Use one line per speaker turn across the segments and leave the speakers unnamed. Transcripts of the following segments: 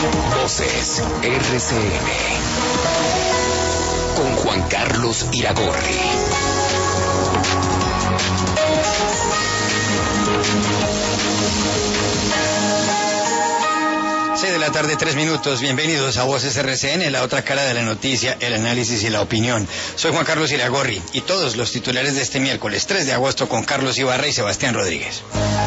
Voces RCN con Juan Carlos Iragorri.
6:03 p.m. Bienvenidos a Voces RCN, la otra cara de la noticia, el análisis y la opinión. Soy Juan Carlos Iragorri y todos los titulares de este miércoles 3 de agosto con Carlos Ibarra y Sebastián Rodríguez.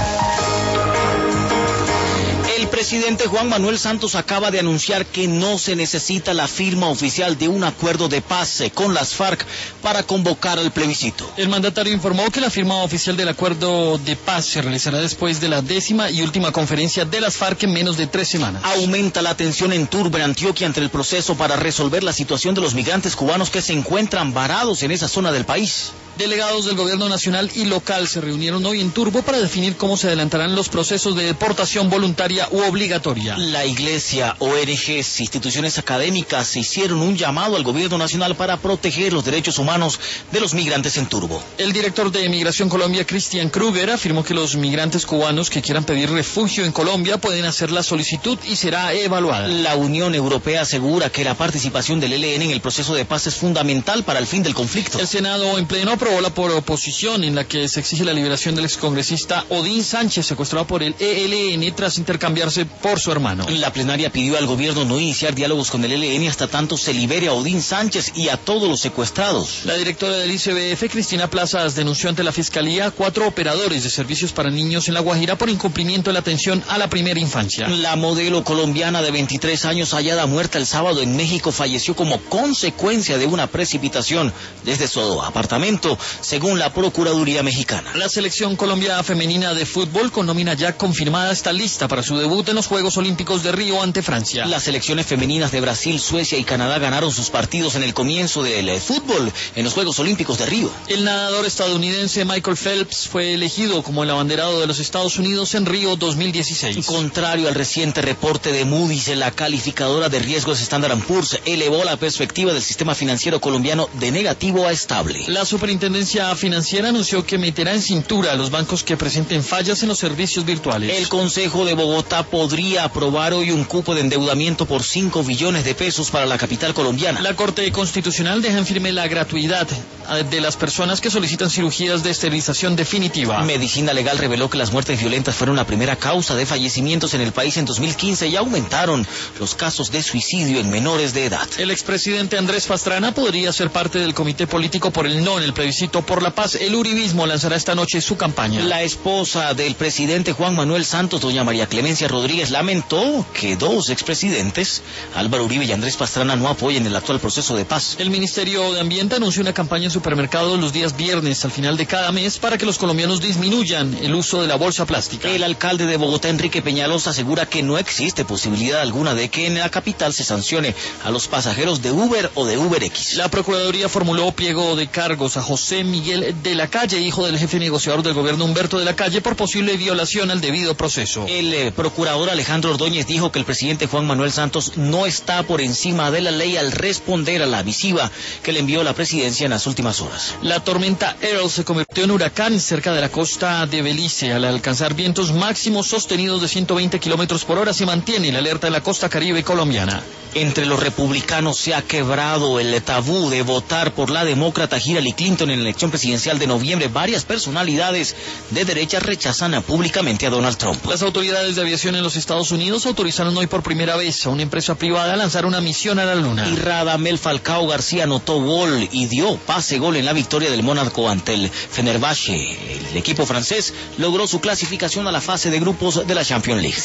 El presidente Juan Manuel Santos acaba de anunciar que no se necesita la firma oficial de un acuerdo de paz con las FARC para convocar al plebiscito.
El mandatario informó que la firma oficial del acuerdo de paz se realizará después de la 10ª y última conferencia de las FARC en menos de 3 semanas.
Aumenta la tensión en Turbo, en Antioquia, ante el proceso para resolver la situación de los migrantes cubanos que se encuentran varados en esa zona del país.
Delegados del gobierno nacional y local se reunieron hoy en Turbo para definir cómo se adelantarán los procesos de deportación voluntaria u obligatoria.
La iglesia, ONGs, instituciones académicas hicieron un llamado al gobierno nacional para proteger los derechos humanos de los migrantes en Turbo.
El director de Migración Colombia, Cristian Kruger, afirmó que los migrantes cubanos que quieran pedir refugio en Colombia pueden hacer la solicitud y será evaluada.
La Unión Europea asegura que la participación del ELN en el proceso de paz es fundamental para el fin del conflicto.
El Senado en pleno aprobó la proposición en la que se exige la liberación del excongresista Odín Sánchez, secuestrado por el ELN tras intercambiarse por su hermano.
La plenaria pidió al gobierno no iniciar diálogos con el ELN hasta tanto se libere a Odín Sánchez y a todos los secuestrados.
La directora del ICBF, Cristina Plazas, denunció ante la Fiscalía a 4 operadores de servicios para niños en La Guajira por incumplimiento de la atención a la primera infancia.
La modelo colombiana de 23 años hallada muerta el sábado en México falleció como consecuencia de una precipitación desde su apartamento, según la Procuraduría Mexicana.
La selección Colombia femenina de fútbol, con nómina ya confirmada, está lista para su debut en los Juegos Olímpicos de Río ante Francia.
Las selecciones femeninas de Brasil, Suecia y Canadá ganaron sus partidos en el comienzo del fútbol en los Juegos Olímpicos de Río.
El nadador estadounidense Michael Phelps fue elegido como el abanderado de los Estados Unidos en Río 2016.
Contrario al reciente reporte de Moody's, la calificadora de riesgos Standard & Poor's elevó la perspectiva del sistema financiero colombiano de negativo a estable.
La Superintendencia Financiera anunció que meterá en cintura a los bancos que presenten fallas en los servicios virtuales.
El Consejo de Bogotá podría aprobar hoy un cupo de endeudamiento por 5 billones de pesos para la capital colombiana.
La Corte Constitucional deja en firme la gratuidad de las personas que solicitan cirugías de esterilización definitiva.
Medicina Legal reveló que las muertes violentas fueron la primera causa de fallecimientos en el país en 2015 y aumentaron los casos de suicidio en menores de edad.
El expresidente Andrés Pastrana podría ser parte del comité político por el no en el plebiscito por la paz. El uribismo lanzará esta noche su campaña.
La esposa del presidente Juan Manuel Santos, doña María Clemencia Rodríguez, lamentó que 2 expresidentes, Álvaro Uribe y Andrés Pastrana, no apoyen el actual proceso de paz.
El Ministerio de Ambiente anunció una campaña en supermercados los días viernes al final de cada mes para que los colombianos disminuyan el uso de la bolsa plástica.
El alcalde de Bogotá, Enrique Peñalosa, asegura que no existe posibilidad alguna de que en la capital se sancione a los pasajeros de Uber o de UberX.
La Procuraduría formuló pliego de cargos a José Miguel de la Calle, hijo del jefe negociador del gobierno Humberto de la Calle, por posible violación al debido proceso.
El procurador Alejandro Ordóñez dijo que el presidente Juan Manuel Santos no está por encima de la ley al responder a la misiva que le envió la presidencia en las últimas horas.
La tormenta Earl se convirtió en huracán cerca de la costa de Belice. Al alcanzar vientos máximos sostenidos de 120 kilómetros por hora, se mantiene la alerta en la costa caribe colombiana.
Entre los republicanos se ha quebrado el tabú de votar por la demócrata Hillary Clinton en la elección presidencial de noviembre. Varias personalidades de derecha rechazan públicamente a Donald Trump.
Las autoridades de aviación en los Estados Unidos autorizaron hoy por primera vez a una empresa privada a lanzar una misión a la Luna.
Y Radamel Falcao García anotó gol y dio pase-gol en la victoria del Mónaco ante el Fenerbahce. El equipo francés logró su clasificación a la fase de grupos de la Champions League.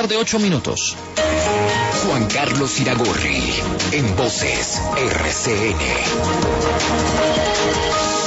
6:08 p.m.
Juan Carlos Iragorri en Voces RCN.